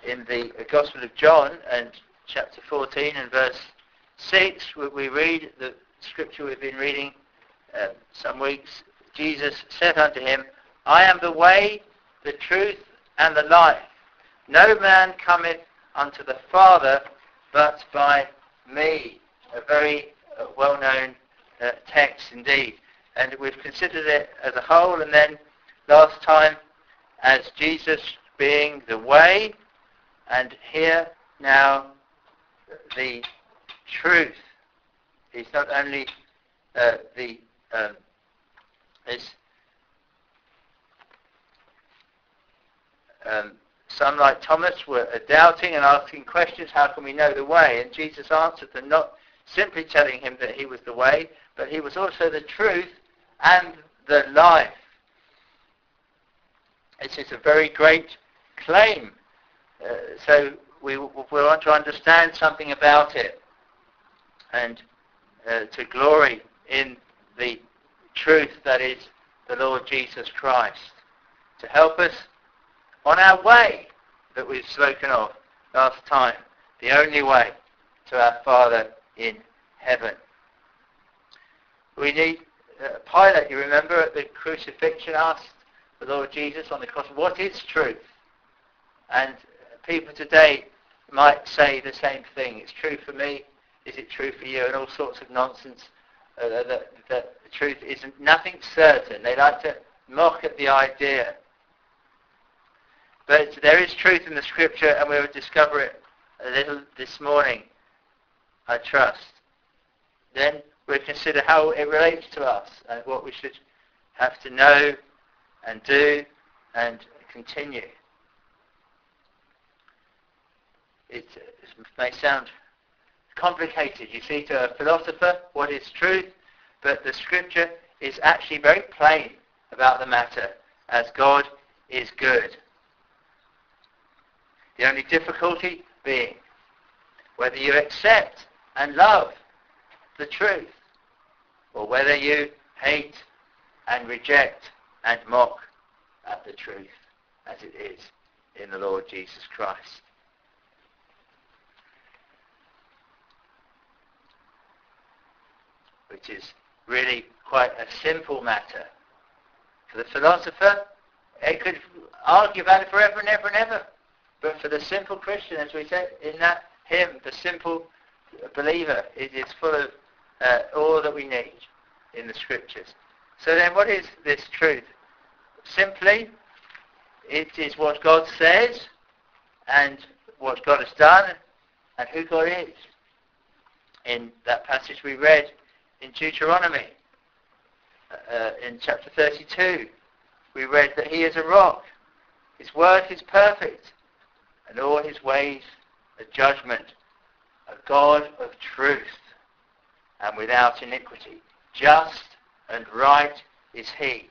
in the Gospel of John and chapter 14 and verse 6, we read the scripture we've been reading some weeks. Jesus said unto him, I am the way, the truth, and the life. No man cometh unto the Father but by me. A very well-known text indeed. And we've considered it as a whole, and then last time as Jesus being the way, and here now the truth. He's not only some like Thomas were doubting and asking questions, how can we know the way? And Jesus answered them, not simply telling him that he was the way, but he was also the truth and the life. This is a very great claim. So we want to understand something about it and to glory in the truth that is the Lord Jesus Christ, to help us on our way that we've spoken of last time, the only way to our Father in heaven. We need, Pilate, you remember, at the crucifixion asked the Lord Jesus on the cross, what is truth? And people today might say the same thing. It's true for me. Is it true for you? And all sorts of nonsense. That the truth isn't nothing certain. They like to mock at the idea. But there is truth in the Scripture, and we will discover it a little this morning, I trust. Then we'll consider how it relates to us and what we should have to know and do and continue. It may sound complicated, you see, to a philosopher, what is truth, but the Scripture is actually very plain about the matter, as God is good. The only difficulty being whether you accept and love the truth, or whether you hate and reject and mock at the truth as it is in the Lord Jesus Christ. Which is really quite a simple matter. For the philosopher, it could argue about it forever and ever and ever. But for the simple Christian, as we said in that hymn, the simple believer, it is full of all that we need in the Scriptures. So then what is this truth? Simply, it is what God says and what God has done and who God is. In that passage we read in Deuteronomy, in chapter 32, we read that he is a rock. His word is perfect, and all his ways are judgment. A God of truth, and without iniquity. Just and right is he.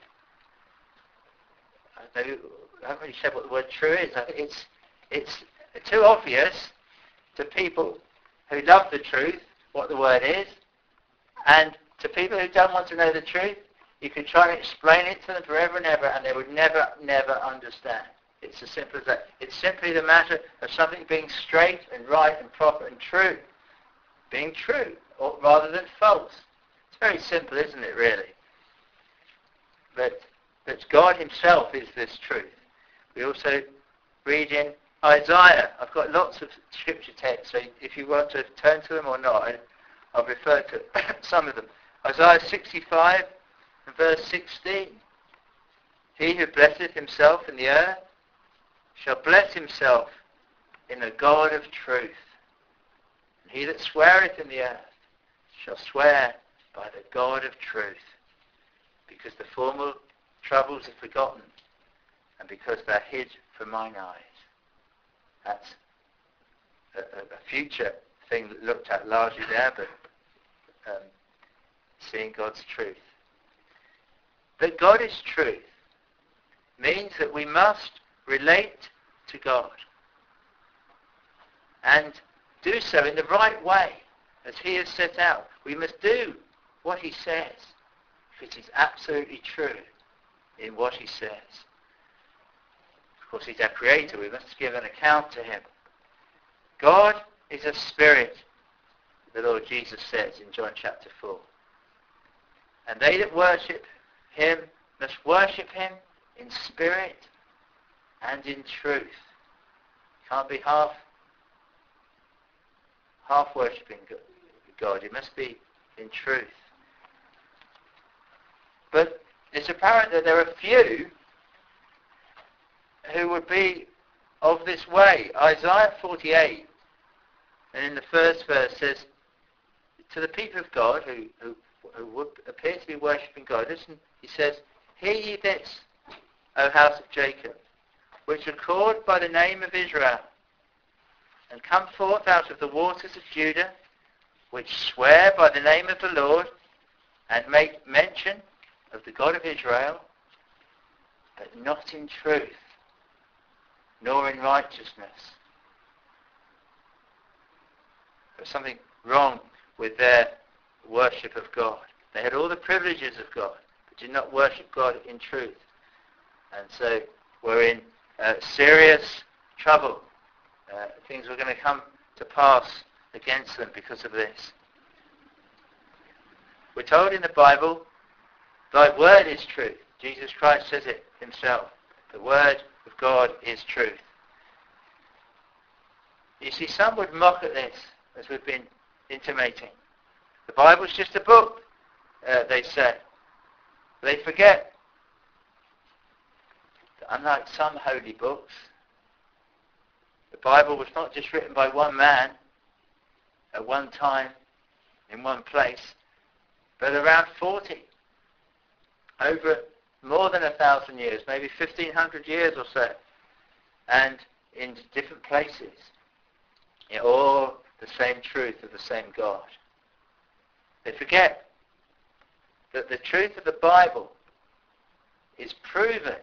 I haven't really said what the word true is. I think it's too obvious to people who love the truth what the word is. And to people who don't want to know the truth, you can try and explain it to them forever and ever, and they would never, never understand. It's as simple as that. It's simply the matter of something being straight and right and proper and true. Being true, or rather than false. It's very simple, isn't it, really? But God himself is this truth. We also read in Isaiah. I've got lots of scripture texts, so if you want to turn to them or not, I'll refer to some of them. Isaiah 65 and verse 16. He who blesseth himself in the earth shall bless himself in the God of truth. And he that sweareth in the earth shall swear by the God of truth, because the former troubles are forgotten, and because they're hid from mine eyes. That's a future thing looked at largely there, but seeing God's truth. That God is truth means that we must relate to God and do so in the right way, as he has set out. We must do what he says, if it is absolutely true in what he says. course, he's our creator. We must give an account to him. God is a spirit, the Lord Jesus says in John chapter 4. And they that worship him must worship him in spirit and in truth. Can't be half worshipping God. It must be in truth. But it's apparent that there are few who would be of this way. Isaiah 48, and in the first verse says, to the people of God who would appear to be worshipping God, listen, he says, hear ye this, O house of Jacob, which are called by the name of Israel, and come forth out of the waters of Judah, which swear by the name of the Lord, and make mention of the God of Israel, but not in truth, nor in righteousness. There's something wrong with their worship of God. They had all the privileges of God, but did not worship God in truth. And so we're in serious trouble. Things were going to come to pass against them because of this. We're told in the Bible, thy word is truth. Jesus Christ says it himself. The word of God is truth. You see, some would mock at this, as we've been intimating. The Bible's just a book, they say. They forget that unlike some holy books, the Bible was not just written by one man at one time in one place, but around 40, over more than 1,000 years, maybe 1,500 years or so, and in different places, in all the same truth of the same God. They forget that the truth of the Bible is proven.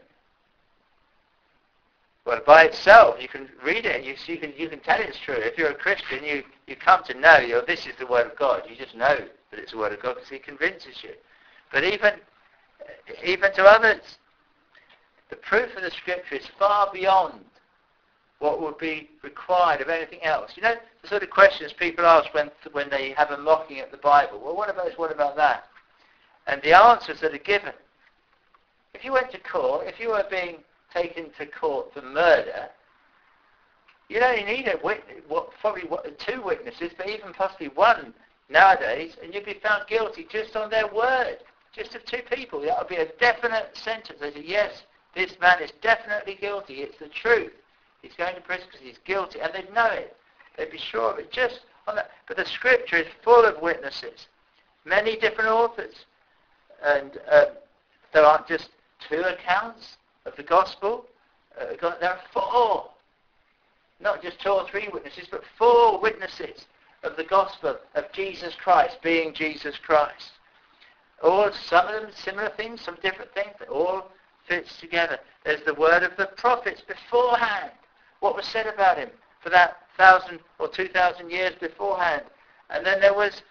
Well, by itself, you can read it, you can tell it's true. If you're a Christian, you come to know, this is the Word of God. You just know that it's the Word of God because it convinces you. But even to others, the proof of the Scripture is far beyond what would be required of anything else. You know, the sort of questions people ask when they have a mocking at the Bible. Well, what about this, what about that? And the answers that are given. If you went to court, if you were being taken to court for murder, you'd only need probably two witnesses, but even possibly one nowadays, and you'd be found guilty just on their word, just of two people. That would be a definite sentence. They say, yes, this man is definitely guilty. It's the truth. He's going to prison because he's guilty, and they'd know it. They'd be sure of it just on that. But the Scripture is full of witnesses, many different authors, and there aren't just two accounts of the gospel. There are four, not just two or three witnesses, but four witnesses of the gospel of Jesus Christ being Jesus Christ. All, some of them similar things, some different things, but all fits together. There's the word of the prophets beforehand, what was said about him for that 1,000 or 2,000 years beforehand. And then there was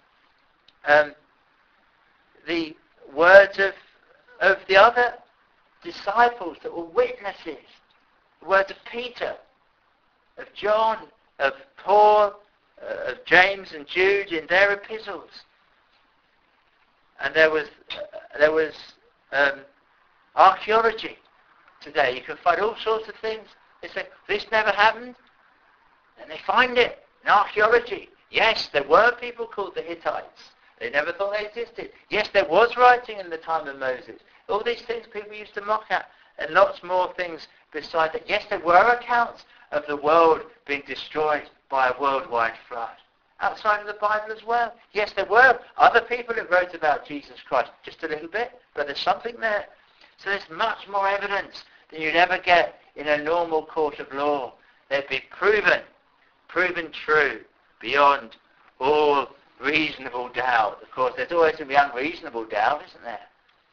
the words of the other disciples that were witnesses. The words of Peter, of John, of Paul, of James and Jude in their epistles. And there was archaeology today. You can find all sorts of things. They say, this never happened. And they find it in archaeology. Yes, there were people called the Hittites. They never thought they existed. Yes, there was writing in the time of Moses. All these things people used to mock at. And lots more things besides that. Yes, there were accounts of the world being destroyed by a worldwide flood. Outside of the Bible as well. Yes, there were other people who wrote about Jesus Christ. Just a little bit. But there's something there. So there's much more evidence than you'd ever get in a normal court of law. They'd be proven true beyond all reasonable doubt. Of course, there's always going to be unreasonable doubt, isn't there?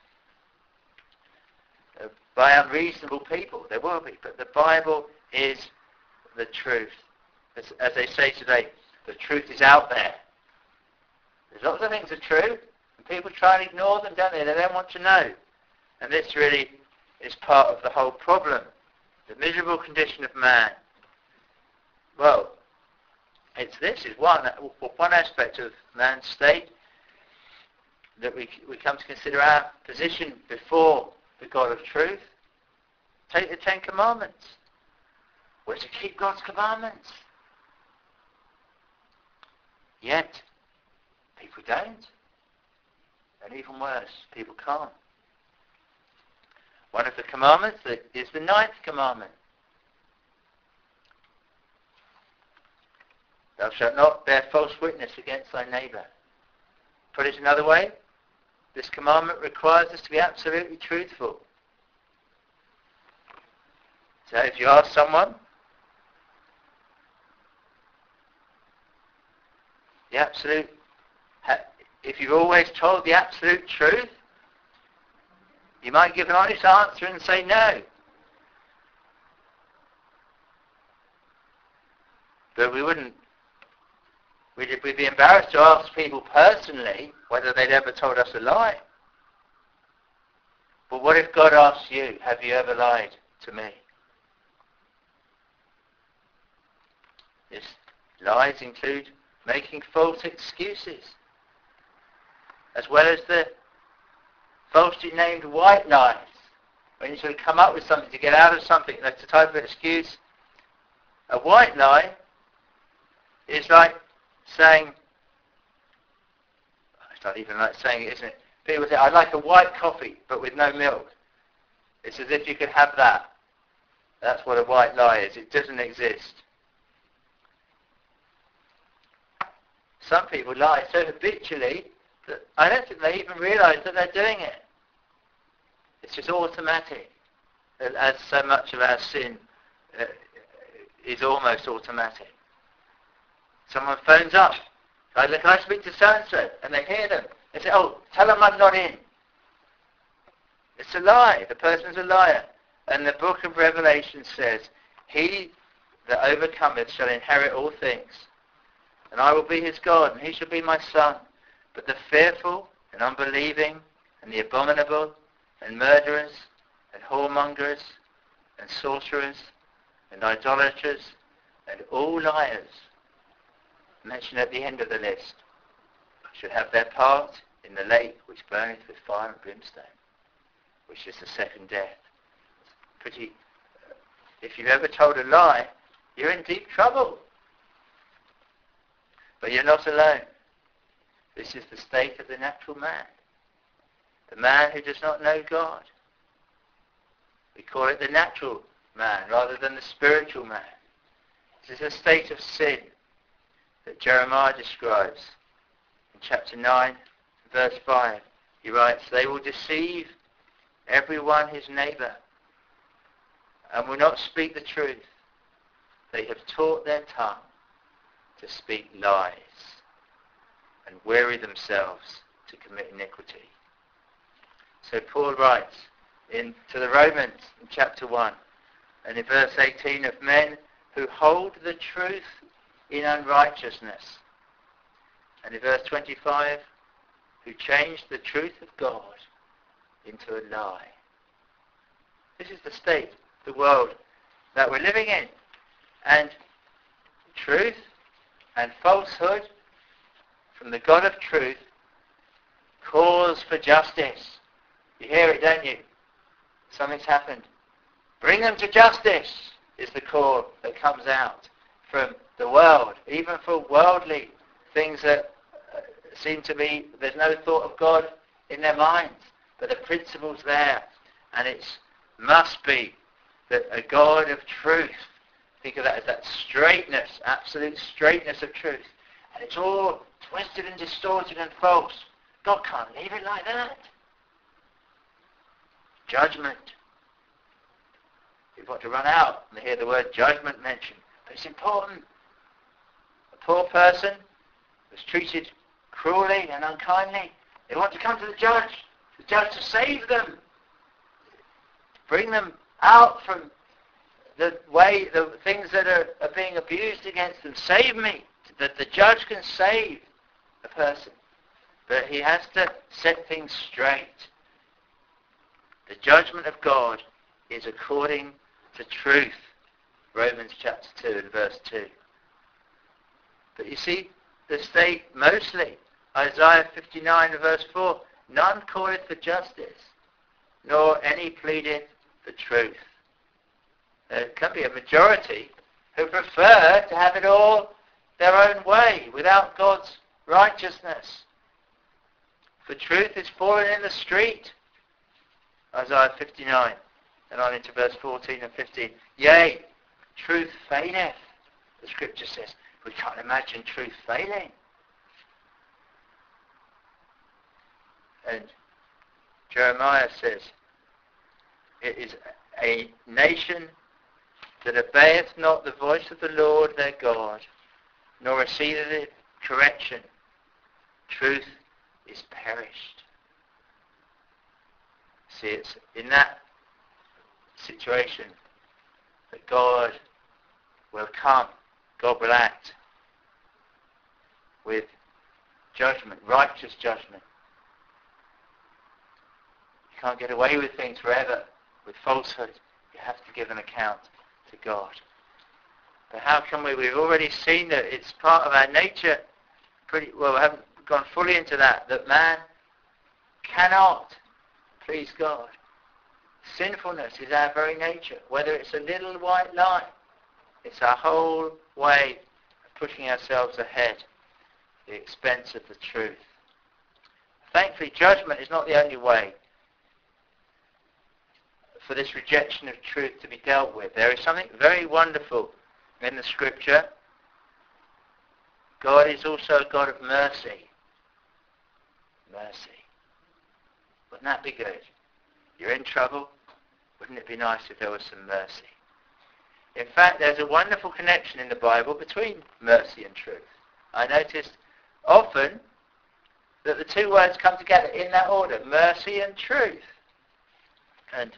By unreasonable people, there will be. But the Bible is the truth. As they say today, the truth is out there. There's lots of things that are true, and people try and ignore them, don't they? They don't want to know. And this really is part of the whole problem The miserable condition of man. Well, this is one aspect of man's state that we come to consider our position before the God of truth. Take the Ten Commandments. We're to keep God's commandments. Yet, people don't. And even worse, people can't. One of the commandments is the ninth commandment. Thou shalt not bear false witness against thy neighbour. Put it another way, this commandment requires us to be absolutely truthful. So if you ask someone, if you've always told the absolute truth, you might give an honest answer and say no. But we'd be embarrassed to ask people personally whether they'd ever told us a lie. But what if God asks you, have you ever lied to me? Yes, lies include making false excuses, as well as the falsely named white lies, when you sort of come up with something to get out of something. That's the type of excuse. A white lie is like saying, it's not even like saying it, isn't it? People say, I'd like a white coffee, but with no milk. It's as if you could have that. That's what a white lie is. It doesn't exist. Some people lie so habitually that I don't think they even realise that they're doing it. It's just automatic, as so much of our sin is almost automatic. Someone phones up, can I speak to so-and-so? And they hear them. They say, oh, tell them I'm not in. It's a lie. The person's a liar. And the book of Revelation says, he that overcometh shall inherit all things. And I will be his God, and he shall be my son. But the fearful and unbelieving and the abominable and murderers and whoremongers and sorcerers and idolaters and all liars, mentioned at the end of the list, should have their part in the lake which burneth with fire and brimstone, which is the second death. Pretty. If you've ever told a lie, you're in deep trouble. But you're not alone. This is the state of the natural man. The man who does not know God. We call it the natural man rather than the spiritual man. This is a state of sin that Jeremiah describes. In chapter 9, verse 5, he writes, they will deceive everyone his neighbour and will not speak the truth. They have taught their tongue to speak lies and weary themselves to commit iniquity. So Paul writes to the Romans in chapter 1 and in verse 18 of men who hold the truth in unrighteousness. And in verse 25, who changed the truth of God into a lie. This is the state, the world that we're living in. And truth and falsehood from the God of truth calls for justice. You hear it, don't you? Something's happened. Bring them to justice is the call that comes out from the world, even for worldly things that seem to be, there's no thought of God in their minds, but the principle's there, and it must be that a God of truth, think of that as that straightness, absolute straightness of truth, and it's all twisted and distorted and false. God can't leave it like that. Judgment. People want to run out and they hear the word judgment mentioned, but it's important. A poor person was treated cruelly and unkindly. They want to come to the judge to save them, bring them out from the things that are being abused against them. Save me. That the judge can save a person, but he has to set things straight. The judgment of God is according to truth. Romans chapter 2 and verse 2. But you see, the state mostly, Isaiah 59 and verse 4, none calleth for justice, nor any pleadeth for truth. There can be a majority who prefer to have it all their own way, without God's righteousness. For truth is fallen in the street, Isaiah 59, and on into verse 14 and 15. Yea, truth faileth, the scripture says. We can't imagine truth failing. And Jeremiah says, it is a nation that obeyeth not the voice of the Lord their God, nor receiveth correction. Truth is perished. See, it's in that situation that God will come, God will act with judgment, righteous judgment. You can't get away with things forever, with falsehood. You have to give an account to God. But how can we? We've already seen that it's part of our nature. Pretty well, we haven't gone fully into that man cannot please God. Sinfulness is our very nature. Whether it's a little white line, it's our whole way of pushing ourselves ahead at the expense of the truth. Thankfully, judgment is not the only way for this rejection of truth to be dealt with. There is something very wonderful in the scripture. God is also a God of mercy. Mercy. Wouldn't that be good? You're in trouble. Wouldn't it be nice if there was some mercy? In fact, there's a wonderful connection in the Bible between mercy and truth. I noticed often that the two words come together in that order, mercy and truth. And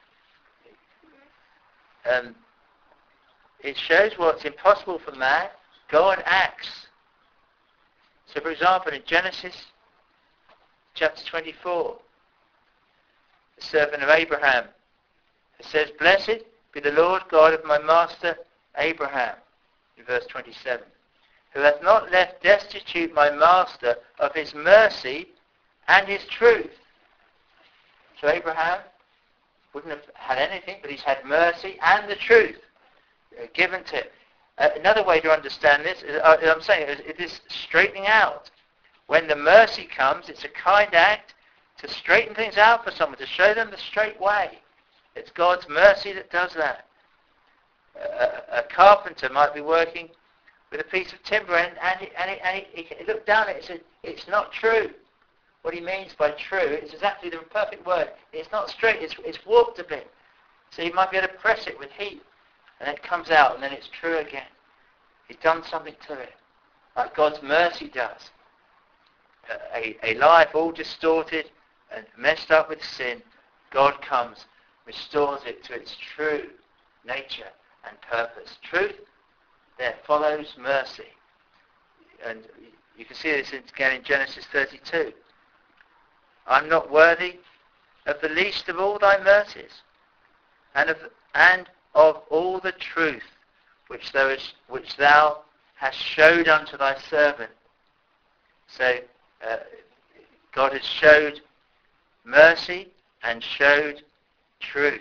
it shows what's impossible for man, God acts. So, for example, in Genesis chapter 24, the servant of Abraham, it says, "Blessed be the Lord God of my master Abraham," in verse 27, "who hath not left destitute my master of his mercy and his truth." So Abraham wouldn't have had anything, but he's had mercy and the truth given to him. Another way to understand this, I'm saying, it is straightening out. When the mercy comes, it's a kind act to straighten things out for someone, to show them the straight way. It's God's mercy that does that. A carpenter might be working with a piece of timber and he looked down at it and said, "It's not true." What he means by true is exactly the perfect word. It's not straight, it's warped a bit. So you might be able to press it with heat and it comes out and then it's true again. He's done something to it, like God's mercy does. A life all distorted and messed up with sin, God comes, restores it to its true nature and purpose. Truth there follows mercy. And you can see this again in Genesis 32. "I'm not worthy of the least of all thy mercies, and of all the truth which thou hast showed unto thy servant." So God has showed mercy and showed truth.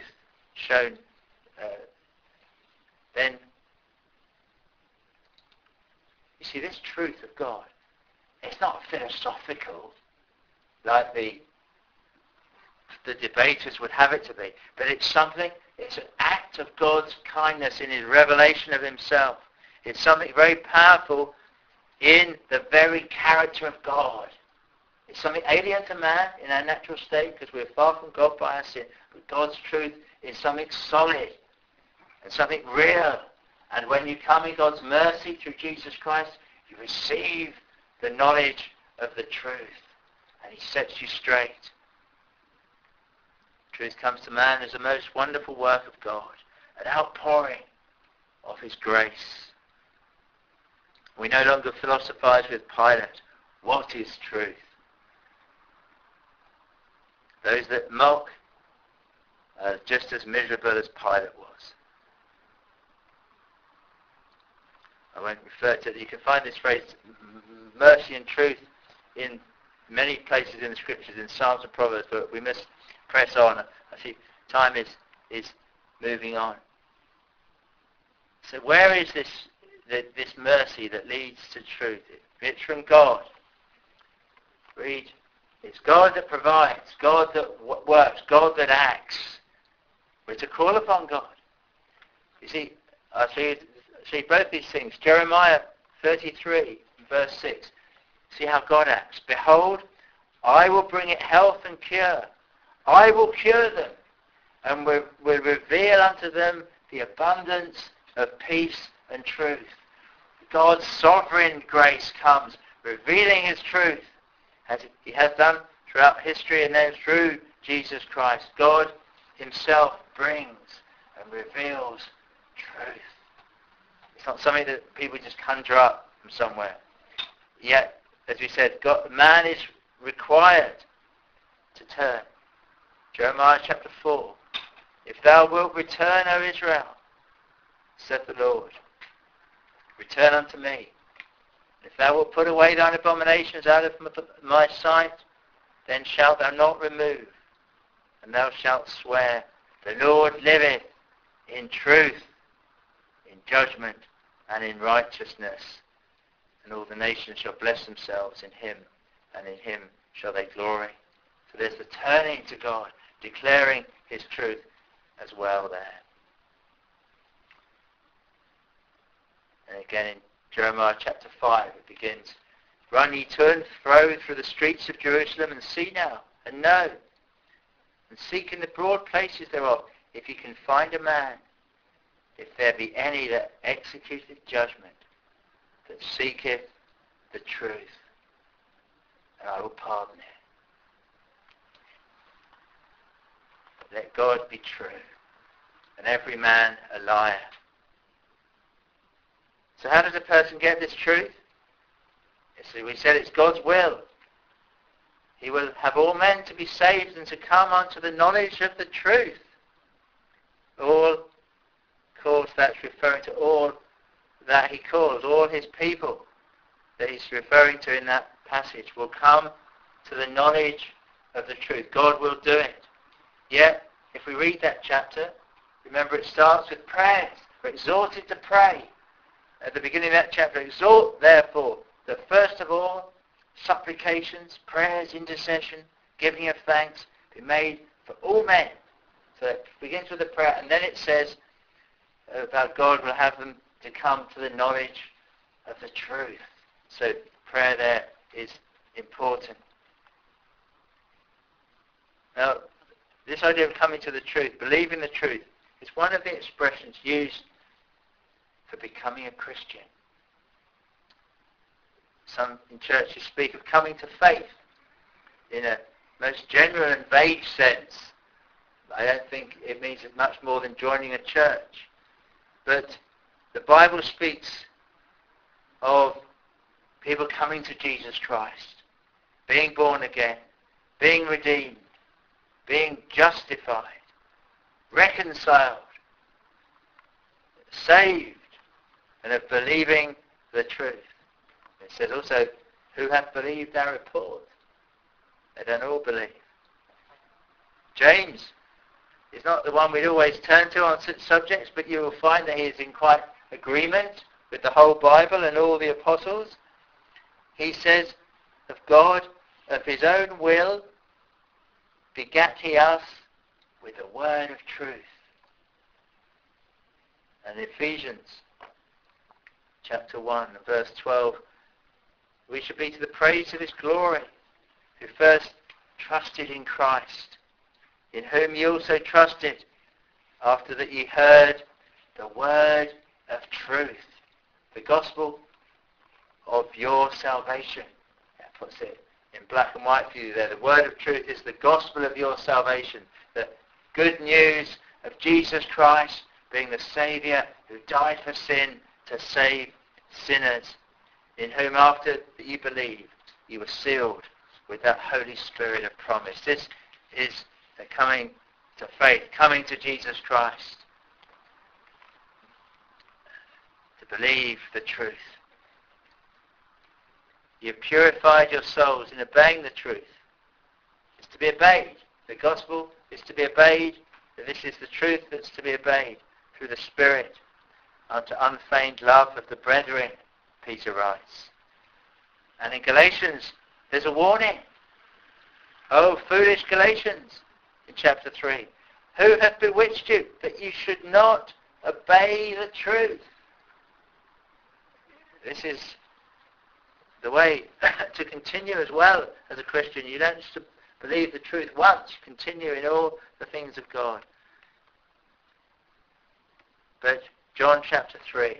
Then you see, this truth of God, it's not philosophical like the debaters would have it to be, but it's an act of God's kindness in his revelation of himself. It's something very powerful in the very character of God. It's something alien to man in our natural state because we're far from God by our sin. But God's truth is something solid and something real. And when you come in God's mercy through Jesus Christ, you receive the knowledge of the truth. And he sets you straight. Truth comes to man as the most wonderful work of God, an outpouring of his grace. We no longer philosophize with Pilate. What is truth? Those that mock are just as miserable as Pilate was. I won't refer to it. You can find this phrase, mercy and truth, in many places in the Scriptures, in Psalms and Proverbs, but we must press on. I see time is moving on. So where is this mercy that leads to truth? It's from God. Read. It's God that provides, God that works, God that acts. We're to call upon God. You see, I see both these things. Jeremiah 33, verse 6. See how God acts. Behold, I will bring it health and cure. I will cure them, and will reveal unto them the abundance of peace and truth. God's sovereign grace comes, revealing his truth, as he has done throughout history, and then through Jesus Christ. God himself brings and reveals truth. It's not something that people just conjure up from somewhere. Yet, as we said, man is required to turn. Jeremiah chapter 4. If thou wilt return, O Israel, saith the Lord, return unto me. If thou wilt put away thine abominations out of my sight, then shalt thou not remove, and thou shalt swear, the Lord liveth in truth, in judgment, and in righteousness. And all the nations shall bless themselves in him, and in him shall they glory. So there's the turning to God, declaring his truth as well there. And again in Jeremiah chapter 5 it begins, run ye to and fro through the streets of Jerusalem, and see now, and know, and seek in the broad places thereof, if ye can find a man, if there be any that executeth judgment, that seeketh the truth, and I will pardon it. Let God be true, and every man a liar. So how does a person get this truth? So we said it's God's will. He will have all men to be saved and to come unto the knowledge of the truth. All, of course, that's referring to all that he calls, all his people that he's referring to in that passage will come to the knowledge of the truth. God will do it. Yet, if we read that chapter, remember it starts with prayers. We're exhorted to pray. At the beginning of that chapter, exhort therefore that first of all, supplications, prayers, intercession, giving of thanks be made for all men. So it begins with a prayer, and then it says about God will have them to come to the knowledge of the truth. So prayer there is important. Now, this idea of coming to the truth, believing the truth, is one of the expressions used for becoming a Christian. Some in churches speak of coming to faith in a most general and vague sense. I don't think it means much more than joining a church. But the Bible speaks of people coming to Jesus Christ, being born again, being redeemed, being justified, reconciled, saved, and of believing the truth. It says also, who hath believed our report? They don't all believe. James is not the one we'd always turn to on such subjects, but you will find that he is in quite agreement with the whole Bible and all the apostles. He says, of God, of his own will, begat he us with the word of truth. And Ephesians chapter 1, verse 12, we should be to the praise of his glory, who first trusted in Christ, in whom ye also trusted, after that ye heard the word of truth, the gospel of your salvation. That puts it in black and white for you there. The word of truth is the gospel of your salvation, the good news of Jesus Christ being the Saviour who died for sin to save sinners, in whom after that you believed, you were sealed with that Holy Spirit of promise. This is the coming to faith, coming to Jesus Christ. to believe the truth. You've purified your souls in obeying the truth. It's to be obeyed. The gospel is to be obeyed, and this is the truth that's to be obeyed through the Spirit unto unfeigned love of the brethren, Peter writes. And in Galatians, there's a warning. Oh, foolish Galatians, in chapter 3. Who hath bewitched you that you should not obey the truth? This is the way to continue as well as a Christian. You don't just believe the truth once. You continue in all the things of God. But John chapter 3,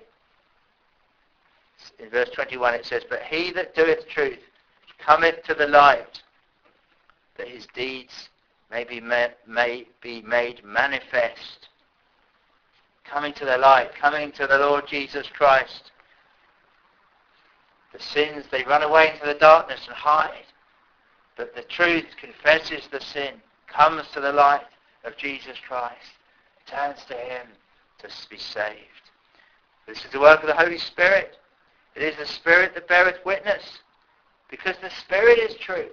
in verse 21 it says, But he that doeth truth cometh to the light, that his deeds may be made manifest. Coming to the light, coming to the Lord Jesus Christ. The sins, they run away into the darkness and hide. But the truth confesses the sin, comes to the light of Jesus Christ, turns to him to be saved. This is the work of the Holy Spirit. It is the Spirit that beareth witness, because the Spirit is truth.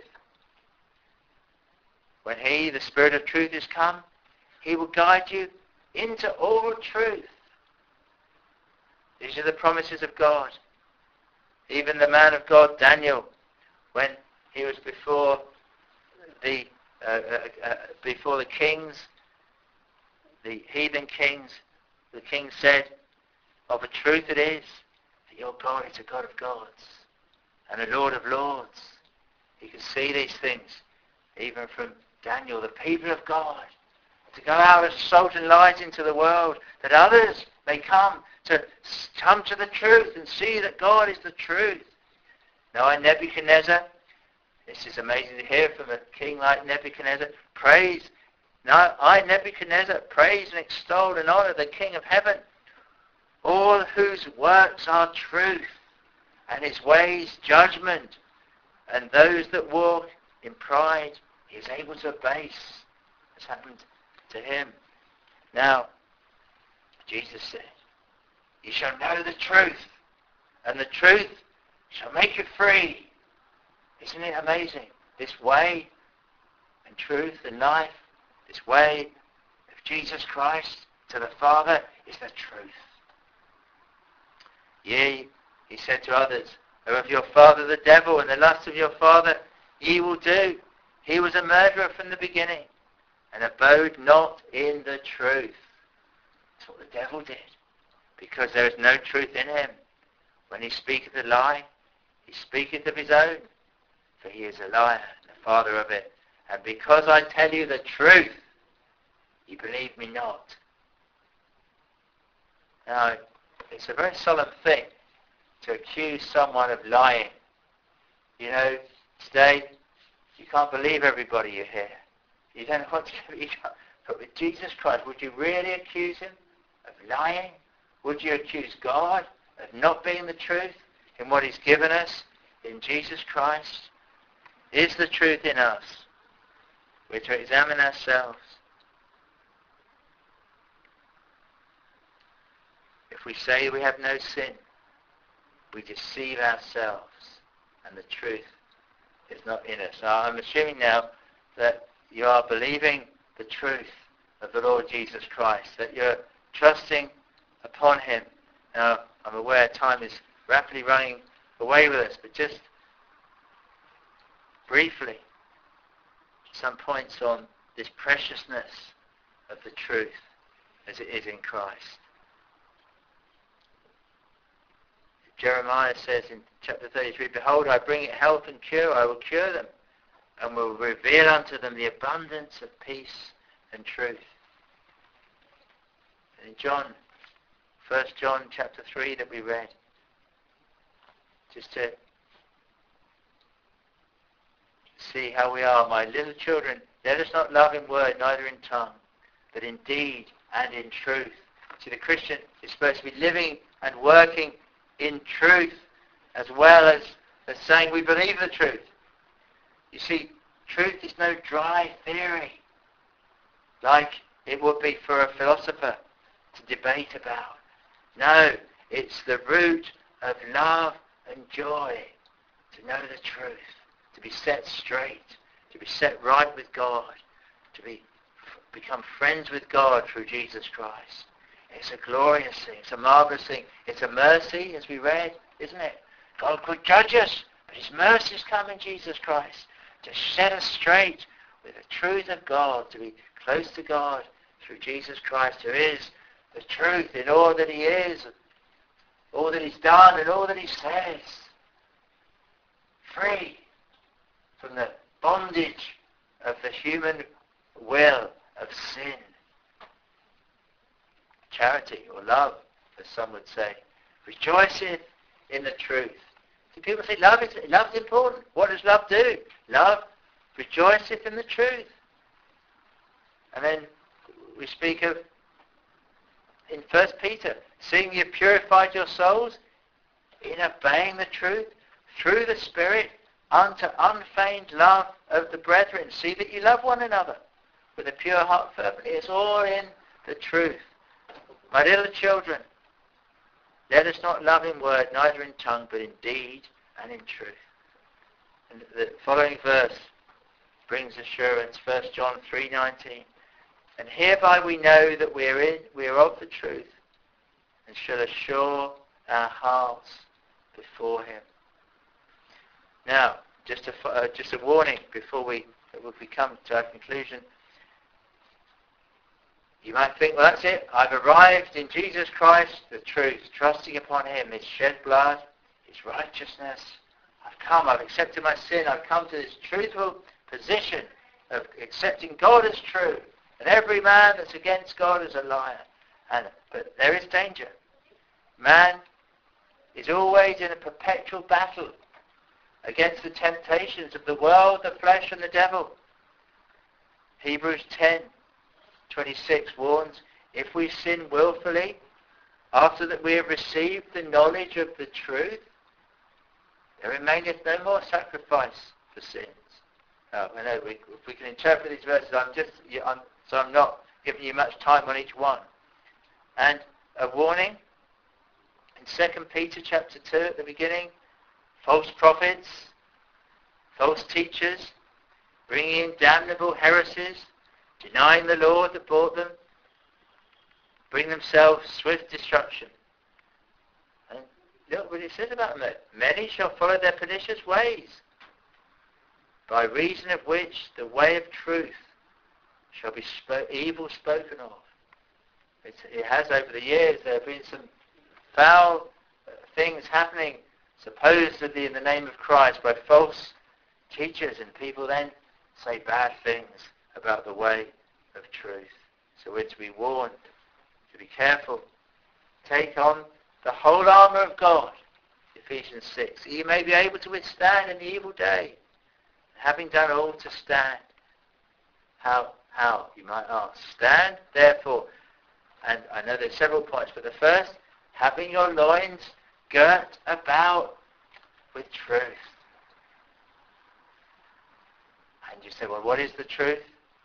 When he, the Spirit of truth, is come, he will guide you into all truth. These are the promises of God. Even the man of God, Daniel, when he was before the kings, the heathen kings, the king said, Of a truth it is that your God is a God of gods and a Lord of lords. You can see these things even from Daniel, the people of God, to go out as salt and light into the world, that others may come to the truth and see that God is the truth. Now I, Nebuchadnezzar, this is amazing to hear from a king like Nebuchadnezzar, praise. Now I, Nebuchadnezzar, praise and extol and honor the King of heaven, all whose works are truth, and his ways judgment, and those that walk in pride he is able to abase. Has happened to him. Now, Jesus said, You shall know the truth, and the truth shall make you free. Isn't it amazing? This way and truth and life, this way of Jesus Christ to the Father is the truth. Yea, he said to others, are of your father the devil, and the lust of your father ye will do. He was a murderer from the beginning, and abode not in the truth. That's what the devil did, because there is no truth in him. When he speaketh a lie, he speaketh of his own, for he is a liar, and the father of it. And because I tell you the truth, you believe me not. Now, it's a very solemn thing to accuse someone of lying. You know, today, you can't believe everybody you hear. You don't know what to do. But with Jesus Christ, would you really accuse him of lying? Would you accuse God of not being the truth in what he's given us in Jesus Christ? Is the truth in us? We're to examine ourselves. If we say we have no sin, we deceive ourselves, and the truth is not in us. Now, I'm assuming now that you are believing the truth of the Lord Jesus Christ, that you're trusting upon him. Now, I'm aware time is rapidly running away with us, but just briefly, some points on this preciousness of the truth as it is in Christ. Jeremiah says in chapter 33, Behold, I bring it health and cure. I will cure them, and will reveal unto them the abundance of peace and truth. And in John, 1 John chapter 3 that we read, just to see how we are. My little children, let us not love in word, neither in tongue, but in deed and in truth. See, the Christian is supposed to be living and working in truth, as well as saying we believe the truth. You see, truth is no dry theory, like it would be for a philosopher to debate about. No, It's the root of love and joy to know the truth, to be set straight, to be set right with God, to become friends with God through Jesus Christ. It's a glorious thing. It's a marvelous thing. It's a mercy, as we read, isn't it? God could judge us, but his mercies come in Jesus Christ to set us straight with the truth of God, to be close to God through Jesus Christ, who is the truth in all that he is, all that he's done, and all that he says. Free from the bondage of the human will of sin. Charity, or love, as some would say, rejoiceth in the truth. Do people say love is important? What does love do? Love rejoiceth in the truth. And then we speak of, in 1 Peter, seeing you purified your souls in obeying the truth through the Spirit unto unfeigned love of the brethren. See that you love one another with a pure heart fervently. It's all in the truth. My little children, let us not love in word, neither in tongue, but in deed and in truth. And the following verse brings assurance, 1 John 3:19. And hereby we know that we are of the truth, and shall assure our hearts before him. Now, just a warning before we come to our conclusion. You might think, well, that's it. I've arrived in Jesus Christ, the truth, trusting upon him, his shed blood, his righteousness. I've accepted my sin. I've come to this truthful position of accepting God as true. And every man that's against God is a liar. But there is danger. Man is always in a perpetual battle against the temptations of the world, the flesh, and the devil. Hebrews 10:26 warns, if we sin willfully, after that we have received the knowledge of the truth, there remaineth no more sacrifice for sins. Now, I know if we can interpret these verses, I'm not giving you much time on each one. And a warning in 2 Peter chapter 2 at the beginning, false prophets, false teachers, bringing in damnable heresies, denying the Lord that bought them, bring themselves swift destruction. And look what it says about them there. Many shall follow their pernicious ways, by reason of which the way of truth shall be evil spoken of. It has over the years. There have been some foul things happening, supposedly in the name of Christ, by false teachers, and people then say bad things about the way of truth. So we're to be warned, to be careful. Take on the whole armour of God, Ephesians 6, that you may be able to withstand in the evil day, having done all to stand. How, you might ask. Stand, therefore, and I know there's several points, but the first, having your loins girt about with truth. And you say, well, what is the truth?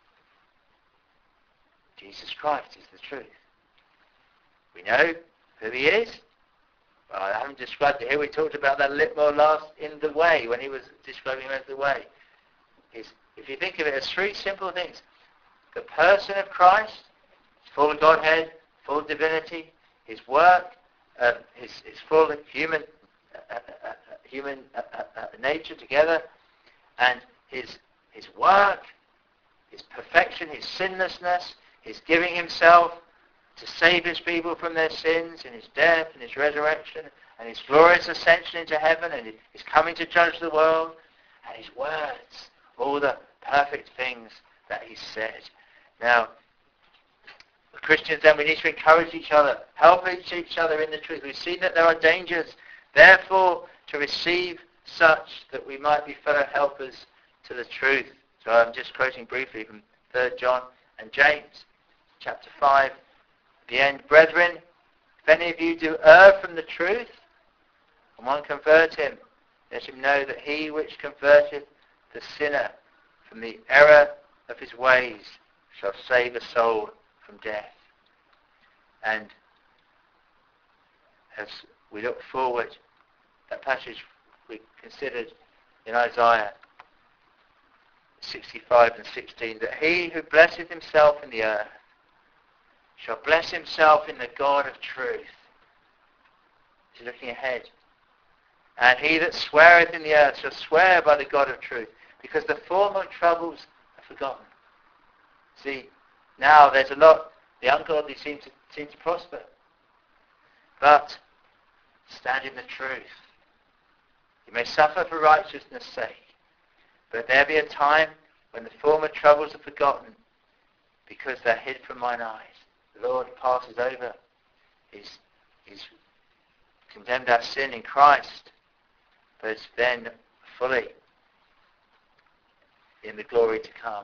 Jesus Christ is the truth. We know who he is. Well, I haven't described it here. We talked about that a little more last in the way, when he was describing him as the way. If you think of it as three simple things. The person of Christ, full Godhead, full divinity, his work, his full human nature together, and his work, his perfection, his sinlessness, his giving himself to save his people from their sins, in his death and his resurrection, and his glorious ascension into heaven, and his coming to judge the world, and his words, all the perfect things that he said. Now, the Christians then, we need to encourage each other, help each other in the truth. We've seen that there are dangers, therefore, to receive such that we might be fellow helpers to the truth. So I'm just quoting briefly from 3 John and James, chapter 5. At the end, brethren, if any of you do err from the truth, and one convert him, let him know that he which converteth the sinner from the error of his ways shall save a soul from death. And as we look forward, that passage we considered in Isaiah 65 and 16, that he who blesseth himself in the earth shall bless himself in the God of truth. He's looking ahead. And he that sweareth in the earth shall swear by the God of truth, because the former troubles are forgotten. See, now there's a lot, the ungodly seem to prosper. But stand in the truth. You may suffer for righteousness' sake, but there be a time when the former troubles are forgotten, because they're hid from mine eyes. The Lord passes over. He's condemned our sin in Christ, but it's then fully in the glory to come.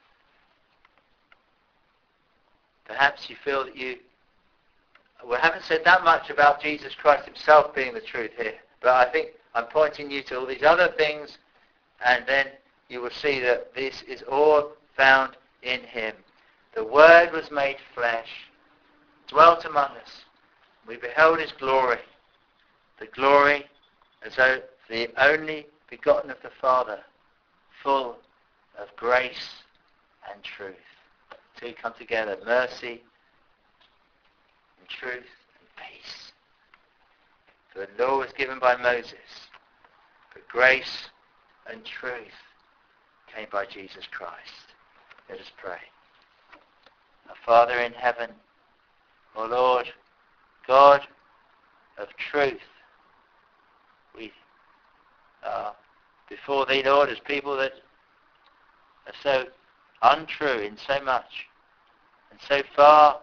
Perhaps you feel that we haven't said that much about Jesus Christ himself being the truth here, but I think I'm pointing you to all these other things, and then you will see that this is all found in him. The Word was made flesh, dwelt among us. We beheld his glory, the glory as though the only begotten of the Father, full of grace and truth. Two come together, mercy and truth and peace. For the law was given by Moses, but grace and truth came by Jesus Christ. Let us pray. Our Father in heaven, O Lord, God of truth, we are before thee, Lord, as people that are so untrue in so much and so far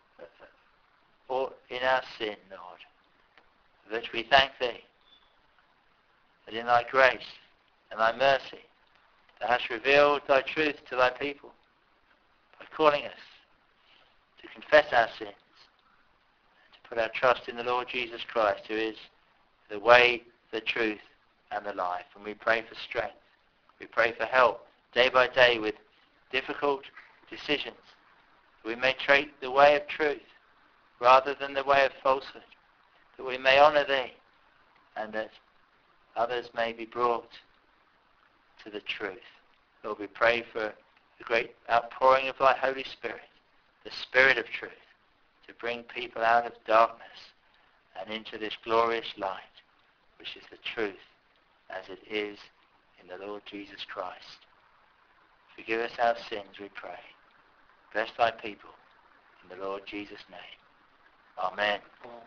in our sin, Lord, that we thank thee that in thy grace and thy mercy thou hast revealed thy truth to thy people by calling us to confess our sins and to put our trust in the Lord Jesus Christ, who is the way, the truth, and the life. And we pray for strength. We pray for help day by day with difficult decisions. We may treat the way of truth rather than the way of falsehood, that we may honour thee and that others may be brought to the truth. Lord, we pray for the great outpouring of thy Holy Spirit, the Spirit of truth, to bring people out of darkness and into this glorious light, which is the truth as it is in the Lord Jesus Christ. Forgive us our sins, we pray. Bless thy people in the Lord Jesus' name. Amen.